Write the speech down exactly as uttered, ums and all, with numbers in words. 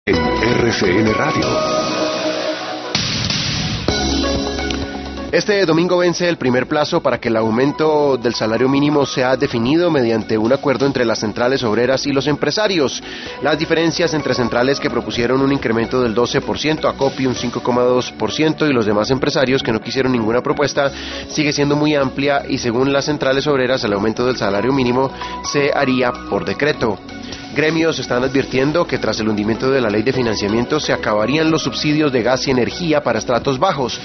En R C N Radio. Este domingo vence el primer plazo para que el aumento del salario mínimo sea definido mediante un acuerdo entre las centrales obreras y los empresarios. Las diferencias entre centrales que propusieron un incremento del doce por ciento, Acopi un cinco coma dos por ciento y los demás empresarios que no quisieron ninguna propuesta, sigue siendo muy amplia y según las centrales obreras el aumento del salario mínimo se haría por decreto. Gremios están advirtiendo que tras el hundimiento de la ley de financiamiento se acabarían los subsidios de gas y energía para estratos bajos.